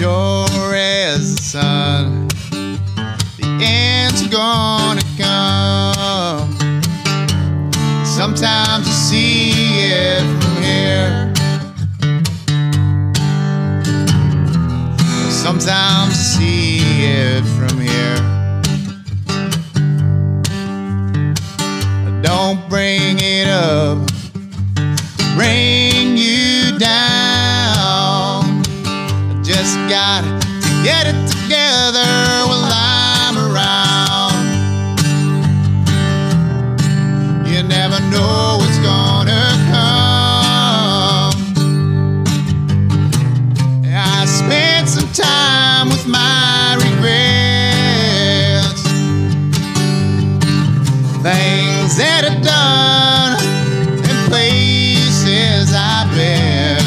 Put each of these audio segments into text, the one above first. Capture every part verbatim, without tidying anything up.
sure as the sun, the end's gonna come. Sometimes you see it from here, sometimes you see it from here. Don't bring it up, bring you down. I just got to get it together while I'm around. You never know what's gonna come. I spent some time with my regrets, things that I've done and places I've been.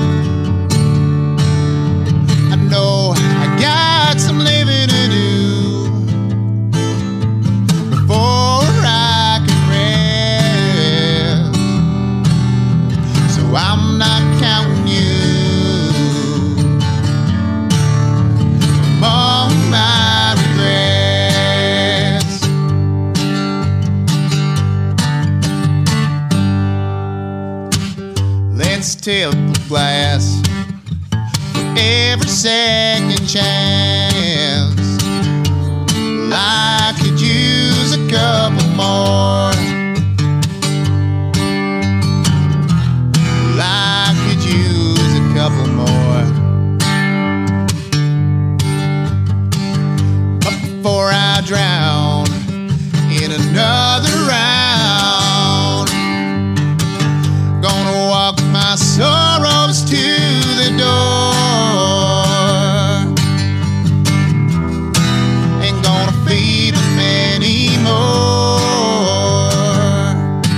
I know I got some living to do before I can rest, so I'm not counting you among my regrets. Let's tip the glass for every second chance. Well, I could use a couple more. Well, I could use a couple more. But before I drown in another round, gonna walk my sorrows to the door. Ain't gonna feed them anymore.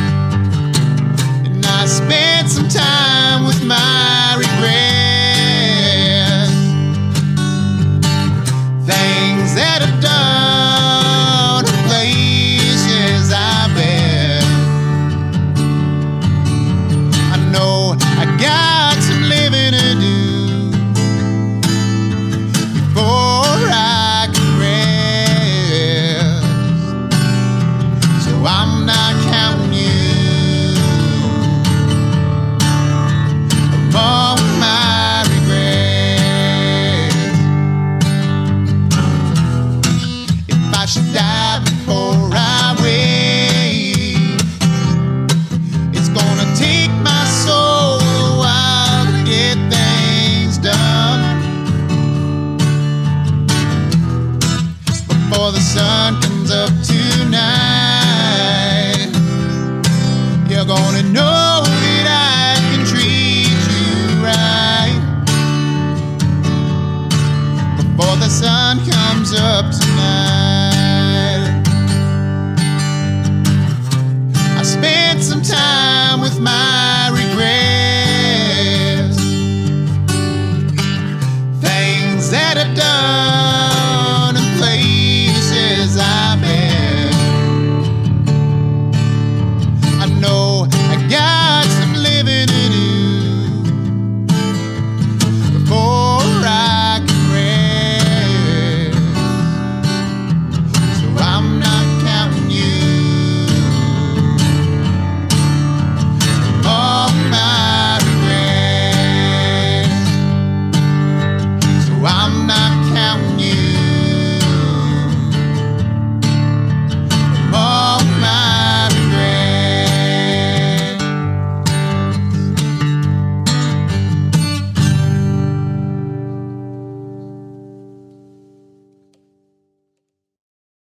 And I spent some time with my regrets, things that I've done, places I've been. I know I got some living to do before I can rest, so I'm not